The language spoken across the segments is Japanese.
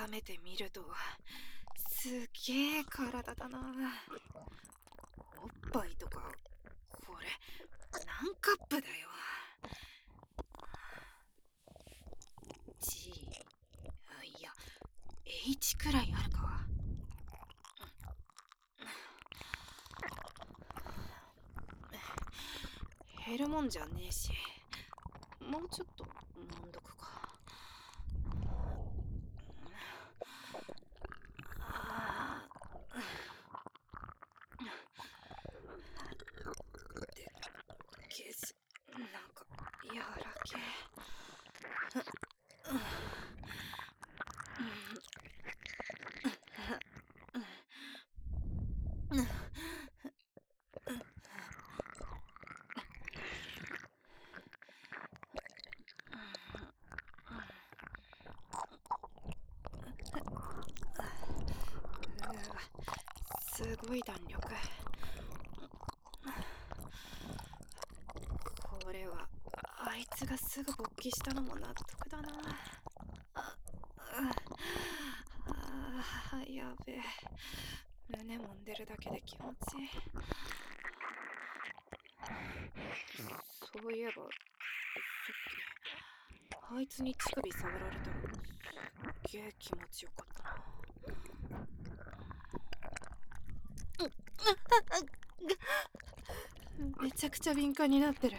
改めて見るとすげえ体だな。おっぱいとかこれ何カップだよ。G、いや H くらいあるか。減るもんじゃねえし、もうちょっと揉んどくか。けし、なんか柔らけすごい弾力。これはあいつがすぐ勃起したのも納得だな。やべえ、胸もんでるだけで気持ちいい。そういえばさっきあいつに乳首触られたらすっげえ気持ちよかったな。めちゃくちゃ敏感になってる。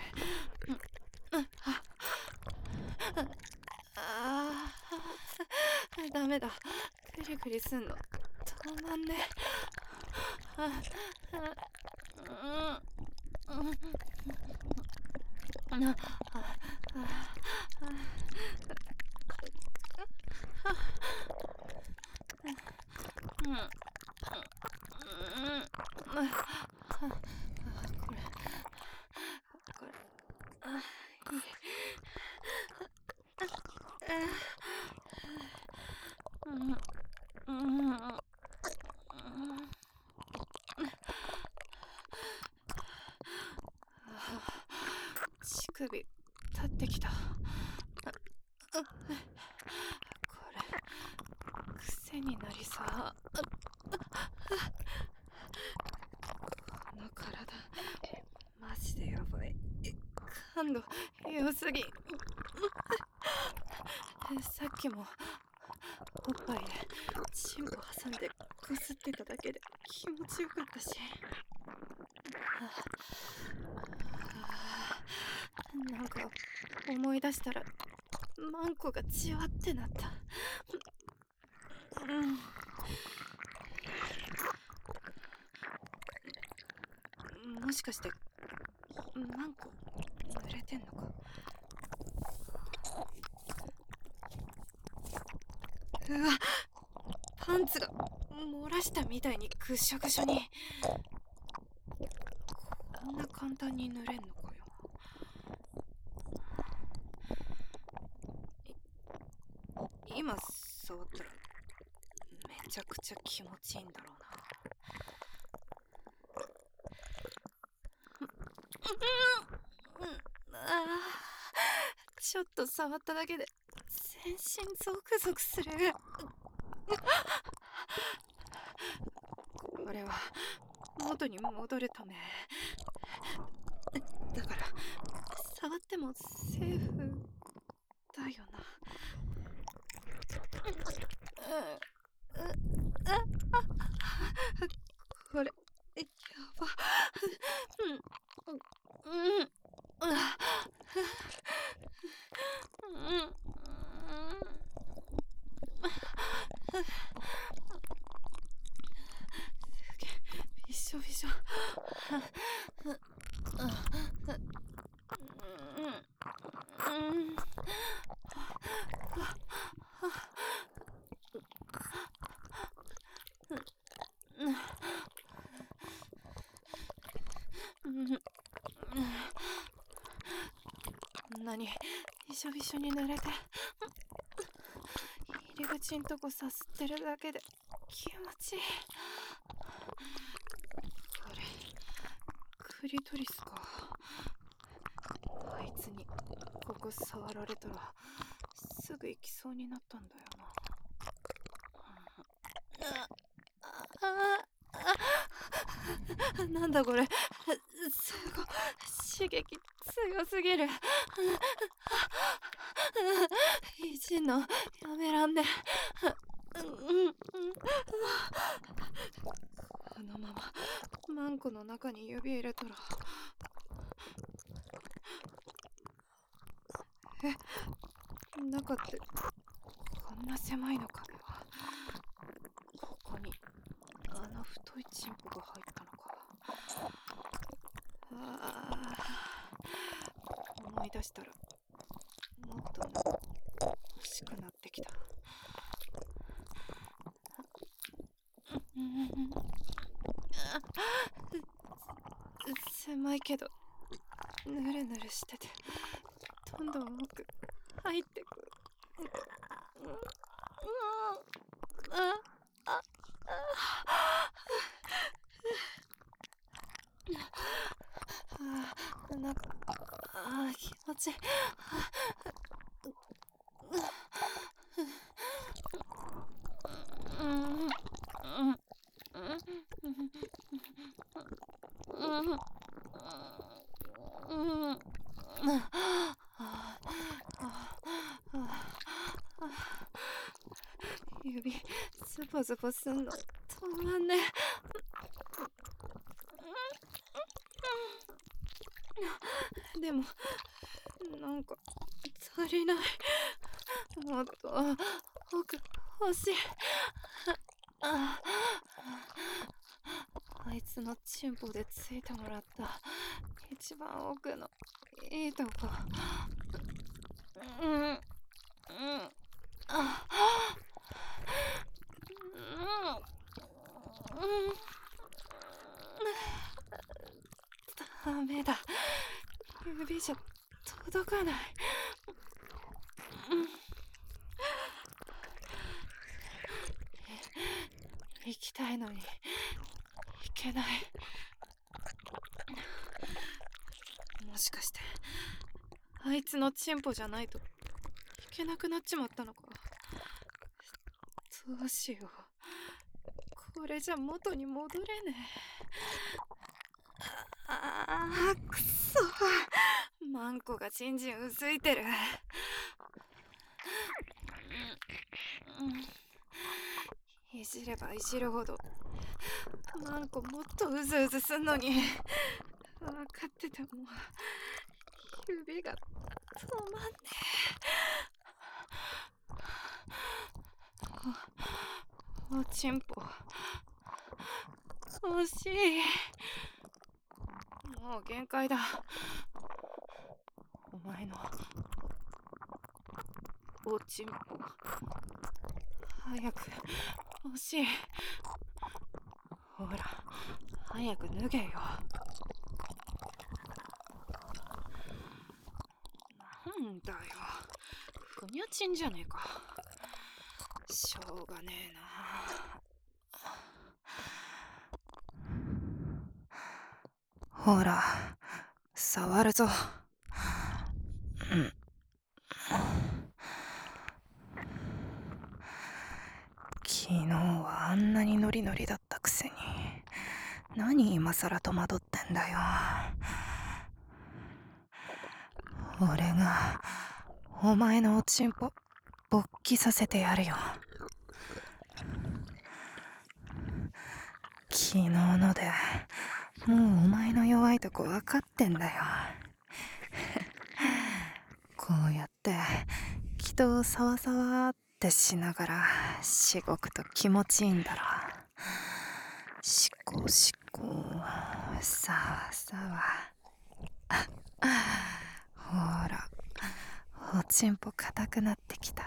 ダメだ、クリクリすんの止まんね。乳首立ってきた。これ癖になりさ。この体マジでやばい。感度良すぎ。さっきもおっぱいでチンポ挟んでこすってただけで気持ちよかったし。なんか思い出したらマンコがじわってなった。もしかしてマンコ濡れてんのか。うわ、パンツが漏らしたみたいにぐしょぐしょに。こんな簡単に濡れんのかよ。今触ったらめちゃくちゃ気持ちいいんだろうな。ちょっと触っただけで全身ゾクゾクする。これは元に戻るためだから、触ってもセーフだよな。これやば。びしょびしょ。こんなにびしょびしょに濡れて入り口んとこさすってるだけで気持ちいい。これクリトリスか。あいつにここ触られたらすぐ行きそうになったんだよな。 なんだこれ、すごい刺激強すぎる。いじんのやめらんね。このままマンコの中に指入れたら、中ってこんな狭いのか。ここにあの太いチンポが入ったのか。思い出したらもっと欲しくなってきた。狭いけどぬるぬるしててどんどん奥入ってく。なんか気持ちいい。指ズボズボすんの止まんね。でもなんか足りない。もっと奥欲しい。あいつのチンポでついてもらった一番奥のいいとこ。ダメだ、指じゃ届かない。行きたいのに行けない。もしかしてあいつのチンポじゃないといけなくなっちまったのか。どうしよう、これじゃ元に戻れねえ。くそ、マンコがチンチンうずいてる。いじればいじるほどマンコもっとうずうずすんのに。分かってても指が止まんねえ。おちんぽ欲しい。もう限界だ。お前のおちんぽ早く欲しい。ほら早く脱げよ。なんだよ、ふにゃちんじゃねえか。しょうがねえな。ほら触るぞ。昨日はあんなにノリノリだったくせに何今さら戸惑ってんだよ。俺がお前のおちんぽ勃起させてやるよ。昨日のでもうお前の弱いとこ分かってんだよ。こうやって気をサワサワってしながらしごくと気持ちいいんだろ。しこしこさわさわ。ほらおちんぽ硬くなってきた。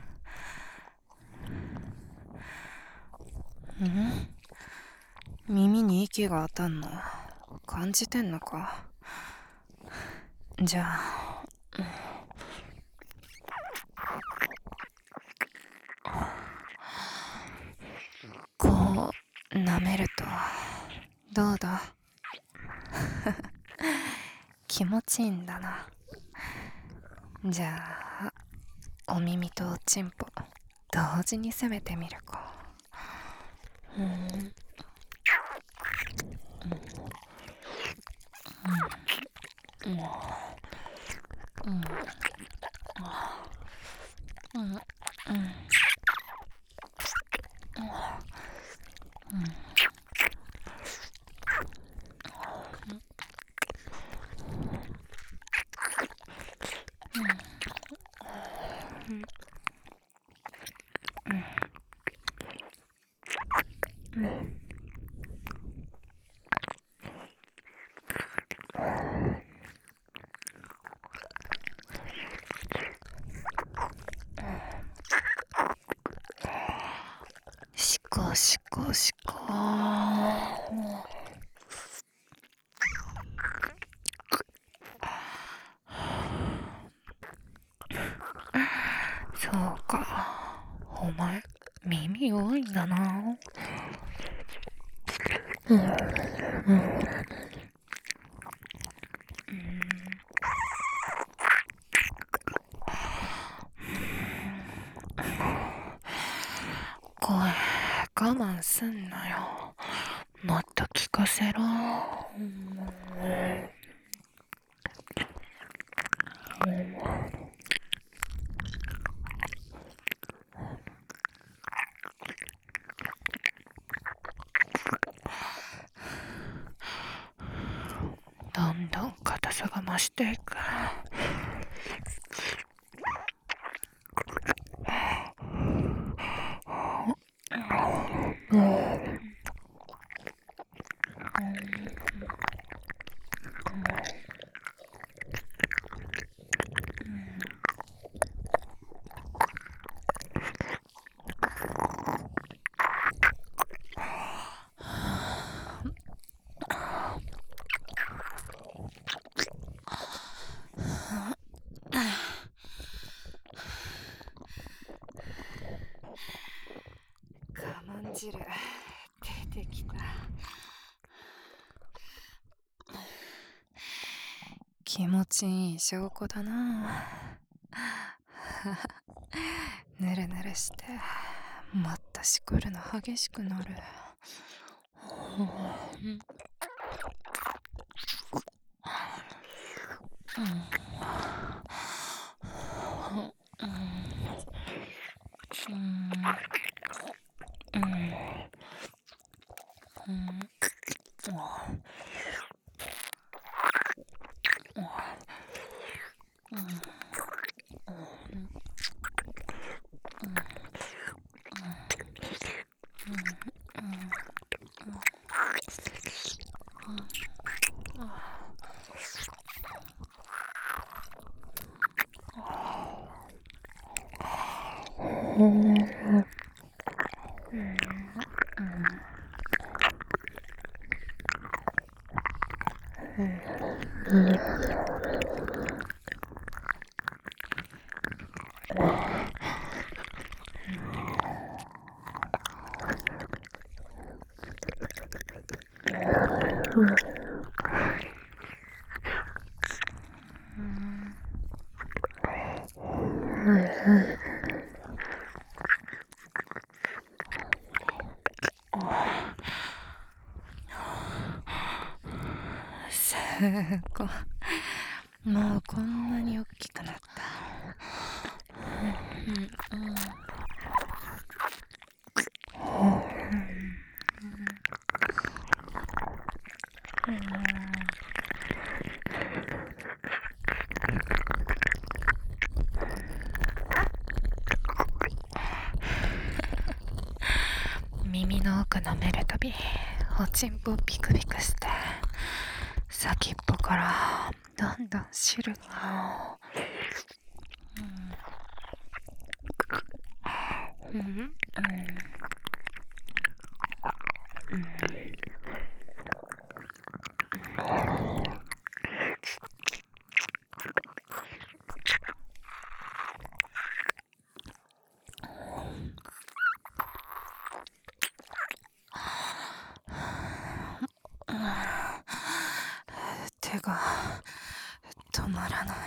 耳に息が当たんの感じてんのか。じゃあこう舐めるとどうだ。気持ちいいんだな。じゃあお耳とおちんぽ同時に攻めてみるか。 うんうんうんうんしこしこしこ。そうか、お前耳弱いんだな。声我慢すんなよ、もっと聞かせろ。どんどん硬さが増していく。我慢汁出てきた。気持ちいい証拠だな。ぬるぬるしてもっとしこるの激しくなる。すごい、もうこんなに大きくなった。耳の奥舐めるたびおちんぽピクピクして、先っぽからどんどん汁が。手が止まらない。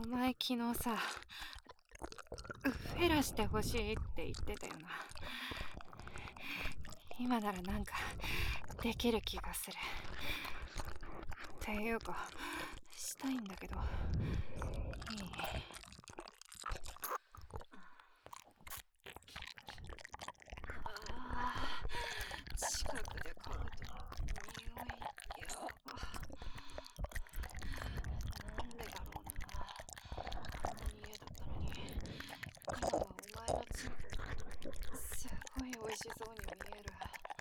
前昨日さ、フェラしてほしいって言ってたよな。今ならなんかできる気がする。っていうか、したいんだけど、いい？近くで嗅ぐと匂いやば。なんでだろうな。こんなに家だったのに、今はお前のチンポすごい美味しそうに見える。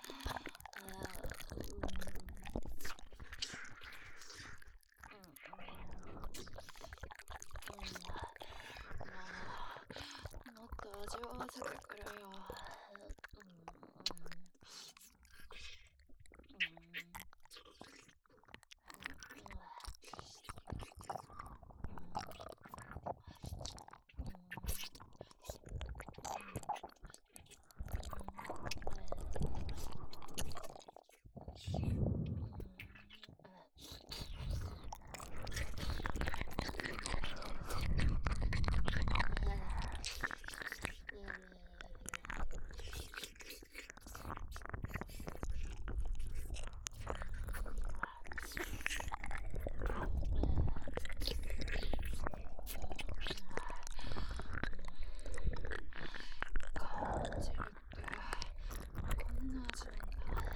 もっと味わわせてくれよ。感じるってこんな味なんだ。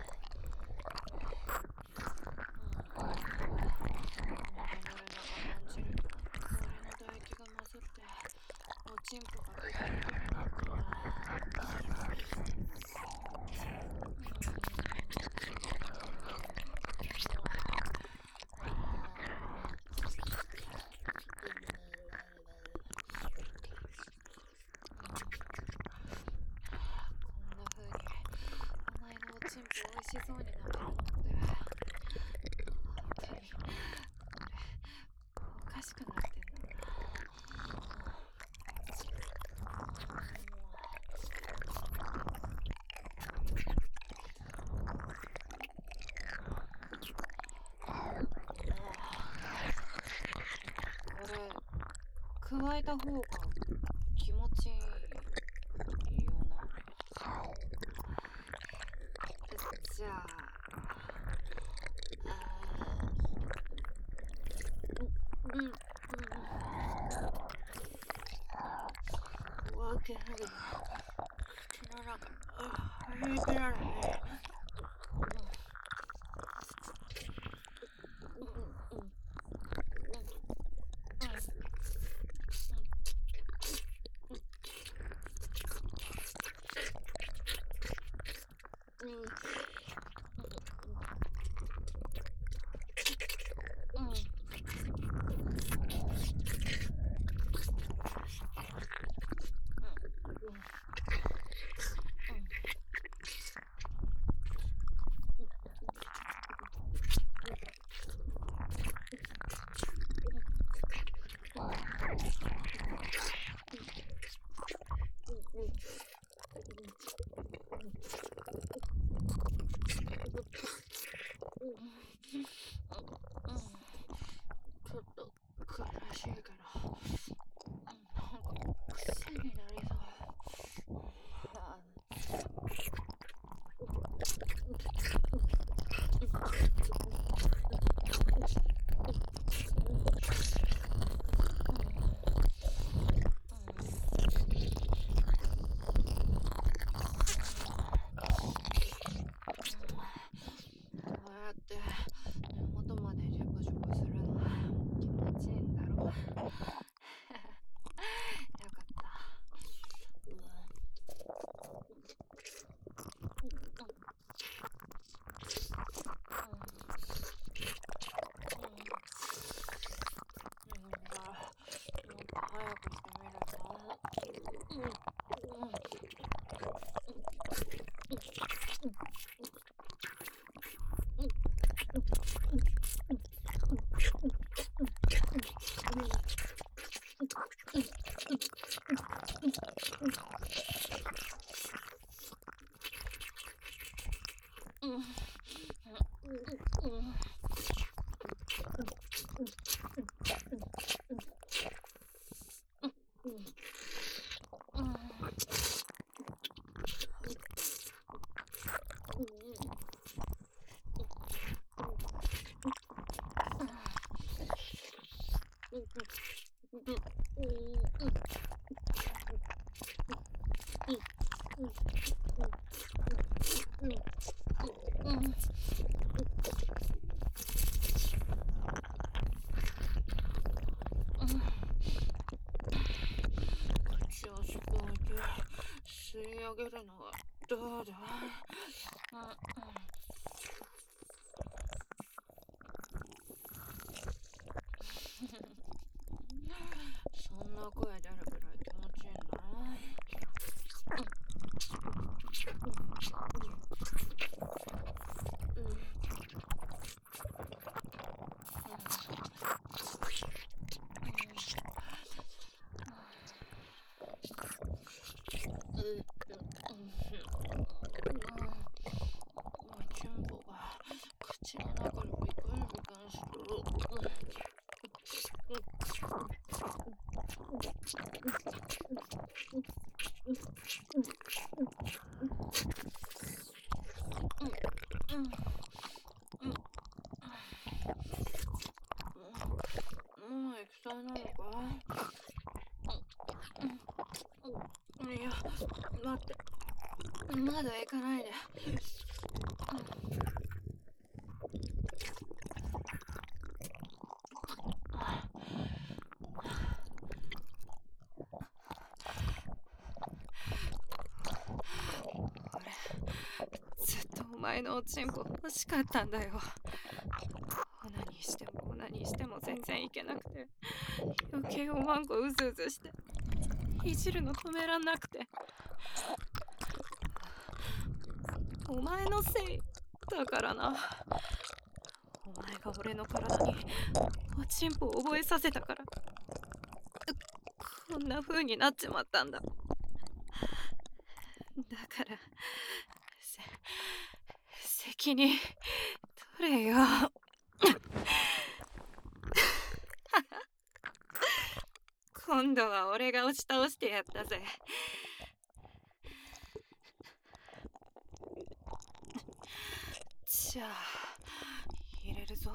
俺の唾液が混ざっておちんぽがビリビリになってる。こんな風にお前のおちんぽ美味しそうに舐めるのって本当におかしくなってんだな。これ加えた方が気持ちいいよな。じゃあ、わけない。口の中入れてられない。 口をすぼめて吸い上げるのはどうだ。そんな声出るくらい気持ちいいんだな。チンポが口の中にビクンビクンする。もう液体なのか。いや、待って、まだ行かないで。 ずっとお前のおちんぽ欲しかったんだよ。オナニーしてもオナニーしても全然いけなくて、余計おまんこうずうずしていじるの止めらんなくて、お前のせいだからな。お前が俺の体におちんぽを覚えさせたからこんな風になっちまったんだ。だから責任取れよ。今度は俺が押し倒してやったぜ。じゃあ入れるぞ。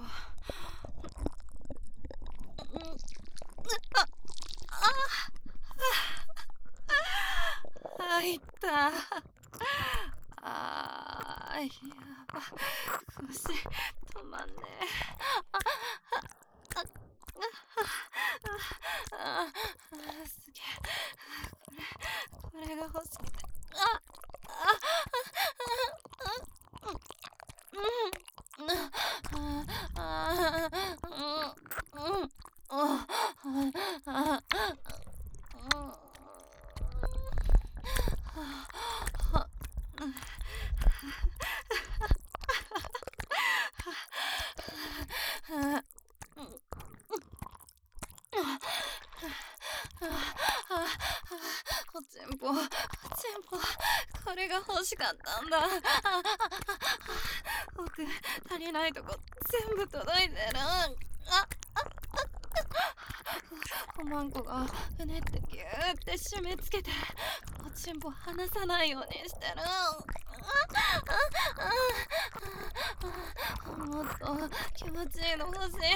入った。やば、腰止まんねえ。すげえ。これが欲しくて。おちんぽ、これが欲しかったんだ。僕、足りないとこ全部届いてる。おまんこがうねってギューって締め付けておちんぽ離さないようにしてる。もっと気持ちいいの欲しい。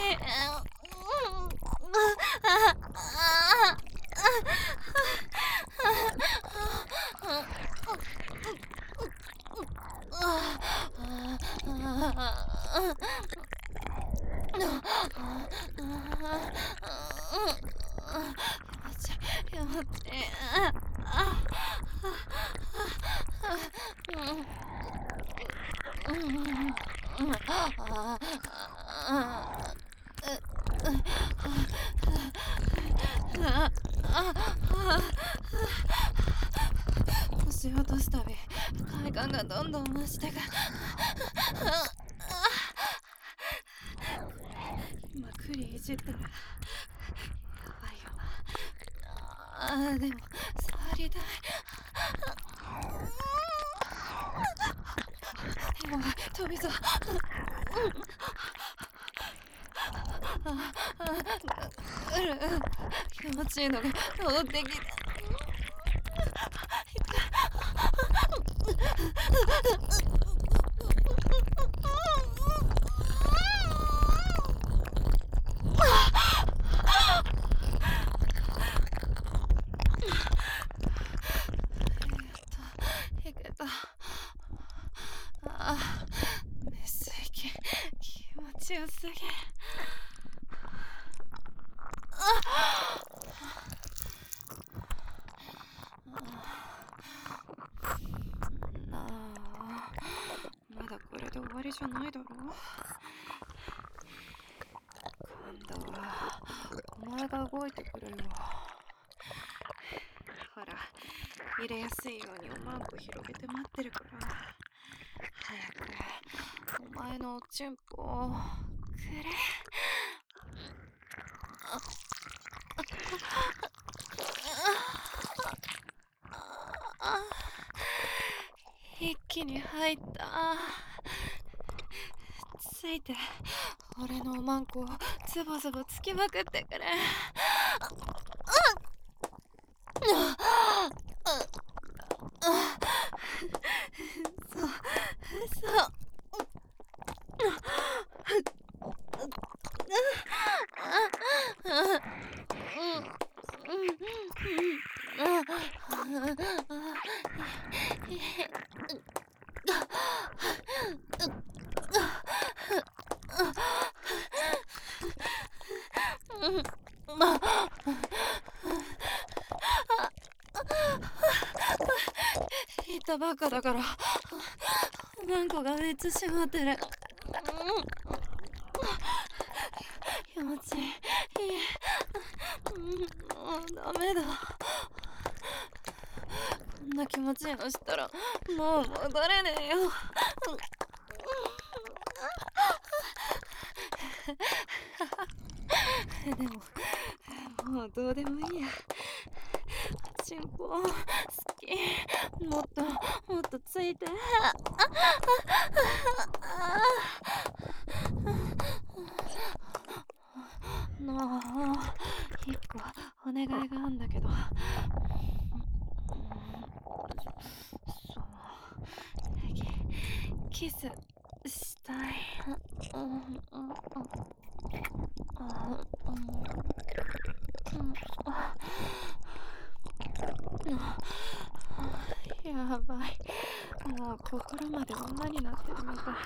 やめて。腰を落とすたび快感がどんどん増してく。今クリいじったらやばいよな。でも触りたい。やばい、飛びそう。気持ちいいのが戻ってきた。 寝すぎ、気持ちよすぎ。なあ、まだこれで終わりじゃないだろ。今度はお前が動いてくれよ。ほら、入れやすいようにおまんこ広げて待ってるから、早くお前のおちんぽをくれ。一気に入った。ついて俺のおまんこをズボズボつきまくってくれ。そう言ったばっかだからおまんこがめっちゃ締まってる。気持ちいい。もうダメだ。こんな気持ちいいの知ったらもう戻れねえよ。でももうどうでもいいや。チンコ好き。もっとついて。なあ、一個お願いがあんだけど。そう、キスしたい。やばい、もう心まで女になってるみたい。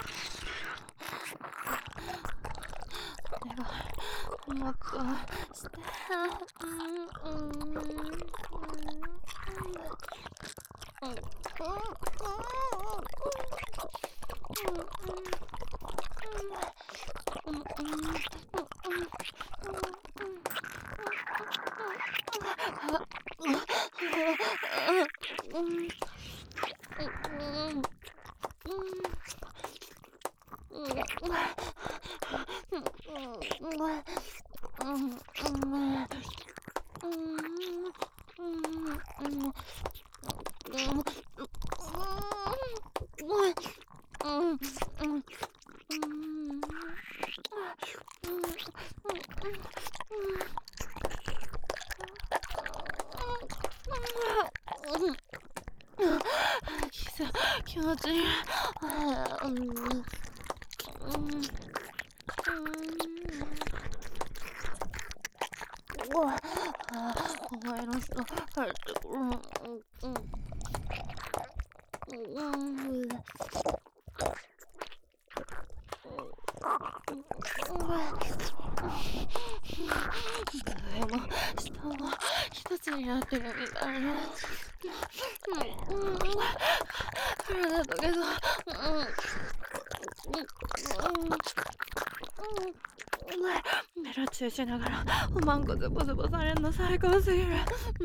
お願い、もっとして。気持ちいい。お前の人入ってくる。上も下も一つになってるみたいな。体だけど、ベロチューしながらおまんこズボズボされんの最高すぎる。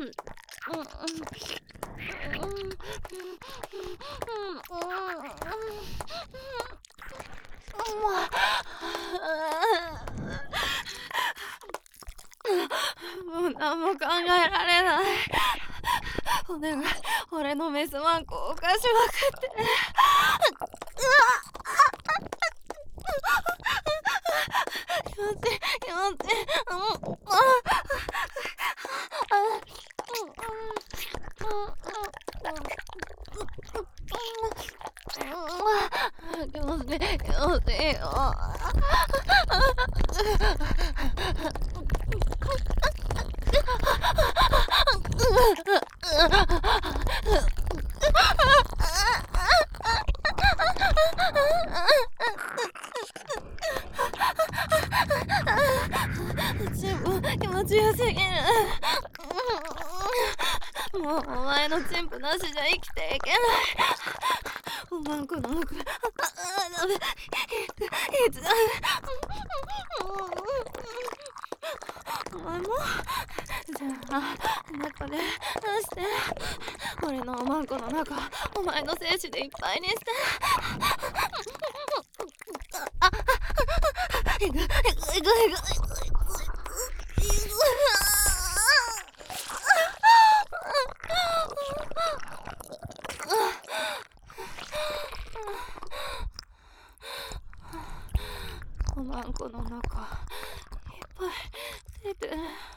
もう何も考えられない。お願い、俺のメスマンコを犯しまくって。気持ちいい、気持ちいい。気持ちいい、気持ちいいよ。 のチンプなしじゃ生きていけない。おまんこの奥、ダメ、いつだ。お前もじゃあ中で出して、俺のおまんこの中、お前の精子でいっぱいにして。えぐい。おまんこの中いっぱい出て。